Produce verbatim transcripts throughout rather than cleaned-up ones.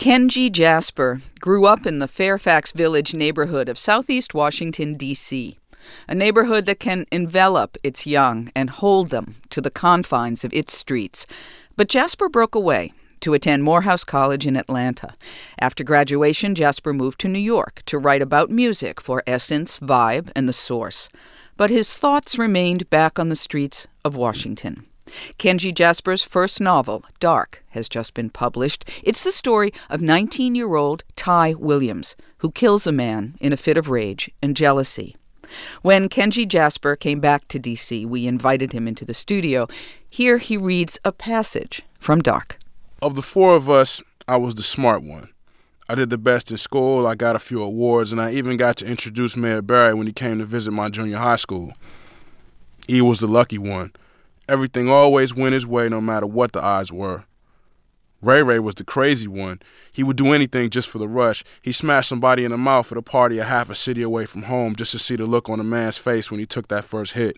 Kenji Jasper grew up in the Fairfax Village neighborhood of southeast Washington, D C, a neighborhood that can envelop its young and hold them to the confines of its streets. But Jasper broke away to attend Morehouse College in Atlanta. After graduation, Jasper moved to New York to write about music for Essence, Vibe, and The Source. But his thoughts remained back on the streets of Washington. Kenji Jasper's first novel, Dark, has just been published. It's the story of nineteen-year-old Ty Williams, who kills a man in a fit of rage and jealousy. When Kenji Jasper came back to D C, we invited him into the studio. Here he reads a passage from Dark. Of the four of us, I was the smart one. I did the best in school, I got a few awards, and I even got to introduce Mayor Barry when he came to visit my junior high school. E was the lucky one. Everything always went his way no matter what the odds were. Ray Ray was the crazy one. He would do anything just for the rush. He smashed somebody in the mouth at a party a half a city away from home just to see the look on a man's face when he took that first hit.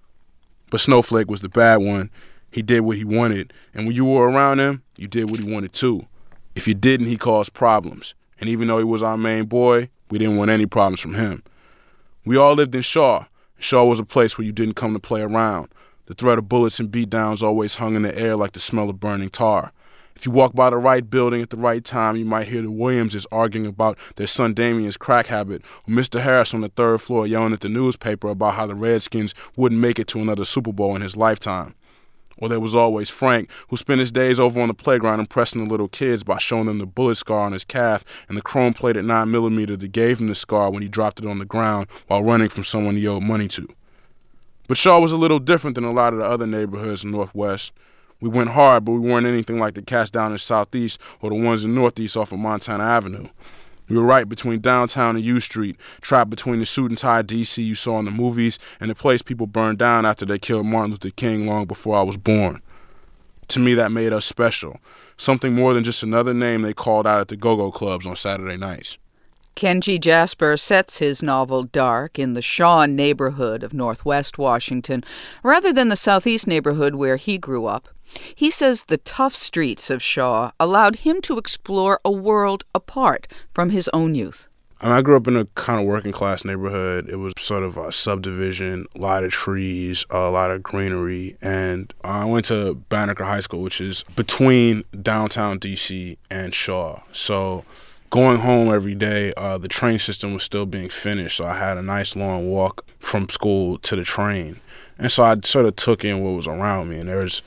But Snowflake was the bad one. He did what he wanted, and when you were around him, you did what he wanted too. If you didn't, he caused problems. And even though he was our main boy, we didn't want any problems from him. We all lived in Shaw. Shaw was a place where you didn't come to play around. The threat of bullets and beatdowns always hung in the air like the smell of burning tar. If you walk by the right building at the right time, you might hear the Williamses arguing about their son Damien's crack habit, or Mister Harris on the third floor yelling at the newspaper about how the Redskins wouldn't make it to another Super Bowl in his lifetime. Or there was always Frank, who spent his days over on the playground impressing the little kids by showing them the bullet scar on his calf and the chrome-plated nine millimeter that gave him the scar when he dropped it on the ground while running from someone he owed money to. But Shaw was a little different than a lot of the other neighborhoods in Northwest. We went hard, but we weren't anything like the cats down in Southeast or the ones in Northeast off of Montana Avenue. We were right between downtown and U Street, trapped between the suit and tie D C you saw in the movies and the place people burned down after they killed Martin Luther King long before I was born. To me, that made us special, something more than just another name they called out at the go-go clubs on Saturday nights. Kenji Jasper sets his novel Dark in the Shaw neighborhood of Northwest Washington, rather than the Southeast neighborhood where he grew up. He says the tough streets of Shaw allowed him to explore a world apart from his own youth. I mean, I grew up in a kind of working-class neighborhood. It was sort of a subdivision, a lot of trees, a lot of greenery, and I went to Banneker High School, which is between downtown D C and Shaw. So going home every day, uh, the train system was still being finished, so I had a nice long walk from school to the train. And so I sort of took in what was around me, and there's,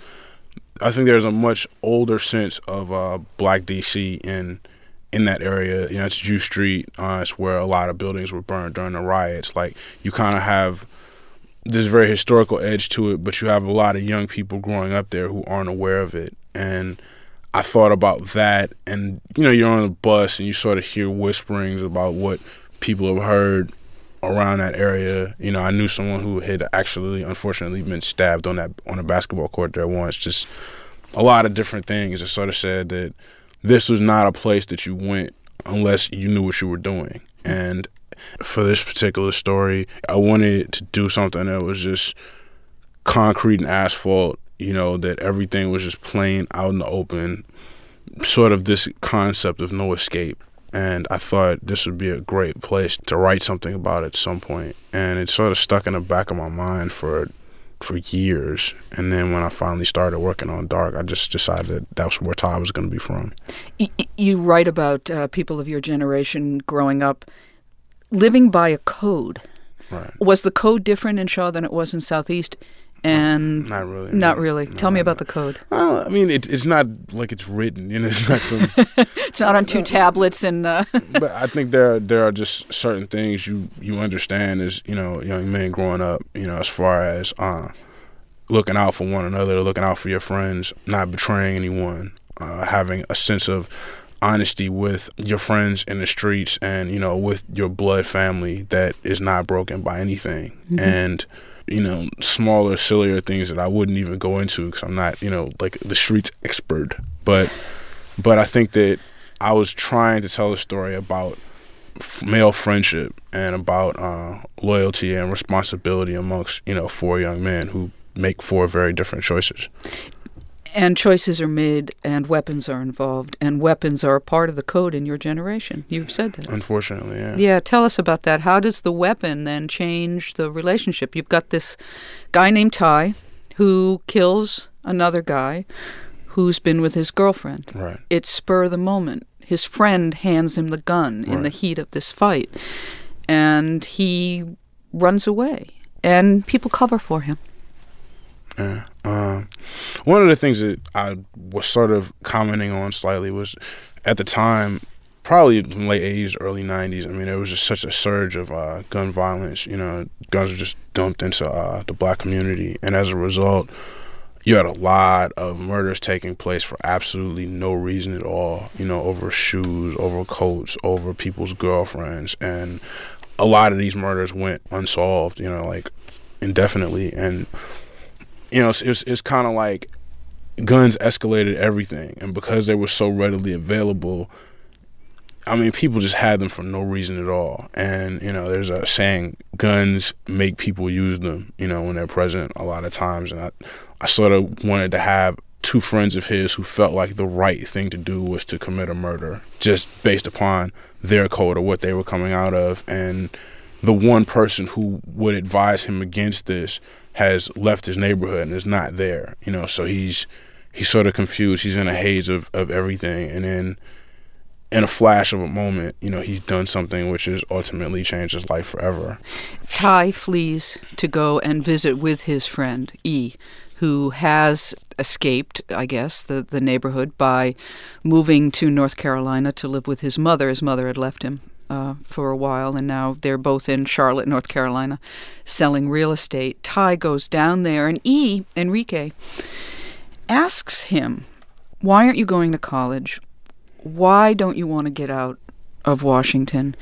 I think there's a much older sense of uh, Black D C in in that area. You know, it's Jew Street. Uh, it's where a lot of buildings were burned during the riots. Like, you kind of have this very historical edge to it, but you have a lot of young people growing up there who aren't aware of it. And I thought about that, and, you know, you're on a bus and you sort of hear whisperings about what people have heard around that area. You know, I knew someone who had actually, unfortunately, been stabbed on that on a basketball court there once. Just a lot of different things that sort of said that this was not a place that you went unless you knew what you were doing. And for this particular story, I wanted to do something that was just concrete and asphalt, you know, that everything was just plain out in the open, sort of this concept of no escape. And I thought this would be a great place to write something about at some point. And it sort of stuck in the back of my mind for for years. And then when I finally started working on Dark, I just decided that that's where Ty was going to be from. You write about uh, people of your generation growing up living by a code. Right. Was the code different in Shaw than it was in Southeast? And not really. Not really. No, Tell me no, about no. the code. Well, I mean, it, it's not like it's written. You know, it's not some. It's not on two tablets and. Uh... But I think there are, there are just certain things you, you understand as, you know, young men growing up. You know, as far as uh, looking out for one another, looking out for your friends, not betraying anyone, uh, having a sense of honesty with your friends in the streets, and, you know, with your blood family that is not broken by anything. Mm-hmm. And, you know, smaller, sillier things that I wouldn't even go into because I'm not, you know, like the streets expert. But but I think that I was trying to tell a story about f- male friendship and about uh, loyalty and responsibility amongst, you know, four young men who make four very different choices. And choices are made, and weapons are involved, and weapons are a part of the code in your generation. You've said that. Unfortunately, yeah. Yeah, tell us about that. How does the weapon then change the relationship? You've got this guy named Ty who kills another guy who's been with his girlfriend. Right. It's spur of the moment. His friend hands him the gun in right. the heat of this fight, and he runs away, and people cover for him. Yeah. Um, one of the things that I was sort of commenting on slightly was, at the time, probably in late eighties, early nineties, I mean, there was just such a surge of uh, gun violence. You know, guns were just dumped into uh, the black community. And as a result, you had a lot of murders taking place for absolutely no reason at all, you know, over shoes, over coats, over people's girlfriends. And a lot of these murders went unsolved, you know, like indefinitely. And you know, it's, it's, it's kind of like guns escalated everything. And because they were so readily available, I mean, people just had them for no reason at all. And, you know, there's a saying, guns make people use them, you know, when they're present a lot of times. And I, I sort of wanted to have two friends of his who felt like the right thing to do was to commit a murder just based upon their code or what they were coming out of. And the one person who would advise him against this has left his neighborhood and is not there, you know, so he's he's sort of confused. He's in a haze of, of everything. And then in a flash of a moment, you know, he's done something which has ultimately changed his life forever. Ty flees to go and visit with his friend, E, who has escaped, I guess, the, the neighborhood by moving to North Carolina to live with his mother. His mother had left him Uh, for a while, and now they're both in Charlotte, North Carolina, selling real estate. Ty goes down there, and E, Enrique, asks him, why aren't you going to college? Why don't you want to get out of Washington?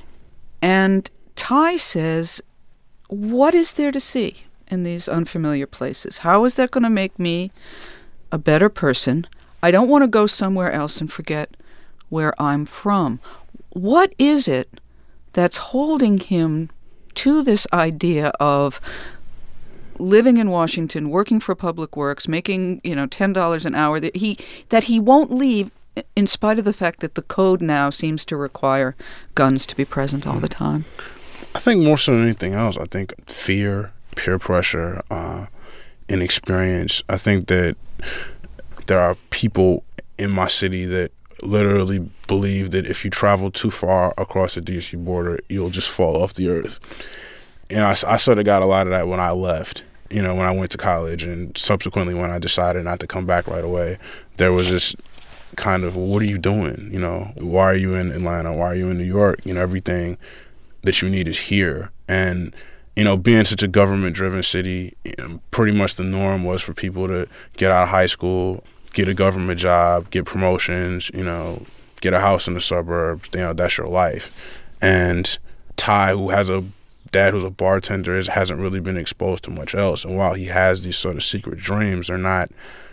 And Ty says, what is there to see in these unfamiliar places? How is that going to make me a better person? I don't want to go somewhere else and forget where I'm from. What is it that's holding him to this idea of living in Washington, working for Public Works, making, you know, ten dollars an hour, that he that he won't leave in spite of the fact that the code now seems to require guns to be present all the time? I think more so than anything else, I think fear, peer pressure, uh, inexperience. I think that there are people in my city that literally believe that if you travel too far across the D C border, you'll just fall off the earth. And I, I sort of got a lot of that when I left, you know, when I went to college, and subsequently when I decided not to come back right away. There was this kind of, what are you doing? You know, why are you in Atlanta? Why are you in New York? You know, everything that you need is here. And, you know, being such a government-driven city, you know, pretty much the norm was for people to get out of high school, get a government job, get promotions, you know, get a house in the suburbs. You know, that's your life. And Ty, who has a dad who's a bartender, is, hasn't really been exposed to much else. And while he has these sort of secret dreams, they're not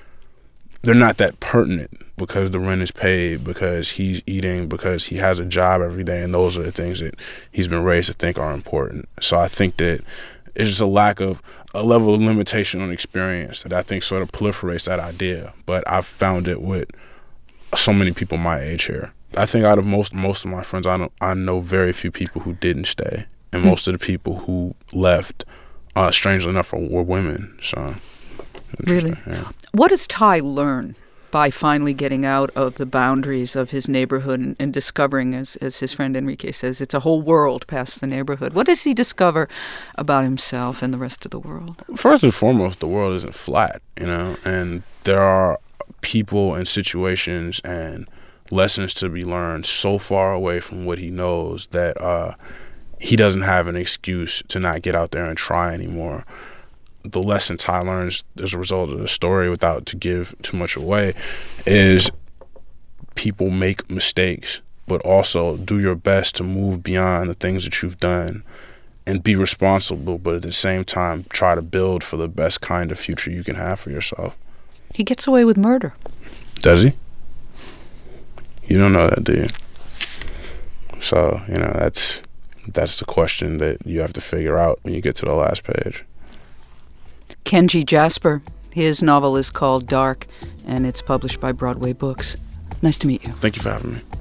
they're not that pertinent, because the rent is paid, because he's eating, because he has a job every day, and those are the things that he's been raised to think are important. So I think that it's just a lack of a level of limitation on experience that I think sort of proliferates that idea. But I've found it with so many people my age here. I think out of most most of my friends, I know, I know very few people who didn't stay. And most of the people who left, uh, strangely enough, were women. So, really? Yeah. What does Ty learn by finally getting out of the boundaries of his neighborhood and, and discovering, as, as his friend Enrique says, it's a whole world past the neighborhood? What does he discover about himself and the rest of the world? First and foremost, the world isn't flat, you know, and there are people and situations and lessons to be learned so far away from what he knows that uh, he doesn't have an excuse to not get out there and try anymore. The lesson Ty learns as a result of the story, without to give too much away, is people make mistakes, but also do your best to move beyond the things that you've done and be responsible, but at the same time try to build for the best kind of future you can have for yourself. He gets away with murder. Does he? You don't know that, do you? So, you know, that's that's the question that you have to figure out when you get to the last page. Kenji Jasper His novel is called Dark, and it's published by Broadway Books. Nice to meet you. Thank you for having me.